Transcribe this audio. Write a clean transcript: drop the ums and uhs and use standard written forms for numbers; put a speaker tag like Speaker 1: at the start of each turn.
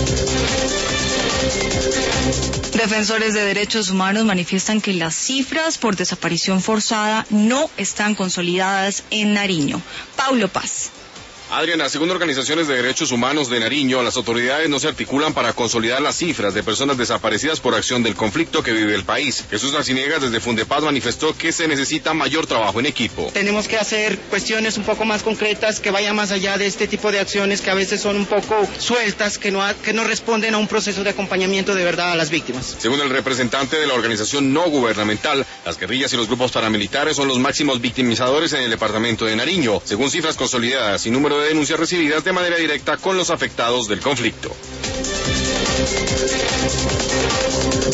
Speaker 1: Defensores de derechos humanos manifiestan que las cifras por desaparición forzada no están consolidadas en Nariño. Paulo Paz.
Speaker 2: Adriana, según organizaciones de derechos humanos de Nariño, las autoridades no se articulan para consolidar las cifras de personas desaparecidas por acción del conflicto que vive el país. Jesús Arciniegas desde Fundepaz manifestó que se necesita mayor trabajo en equipo.
Speaker 3: Tenemos que hacer cuestiones un poco más concretas que vayan más allá de este tipo de acciones que a veces son un poco sueltas, que no responden a un proceso de acompañamiento de verdad a las víctimas.
Speaker 2: Según el representante de la organización no gubernamental, las guerrillas y los grupos paramilitares son los máximos victimizadores en el departamento de Nariño, según cifras consolidadas y número de denuncias recibidas de manera directa con los afectados del conflicto.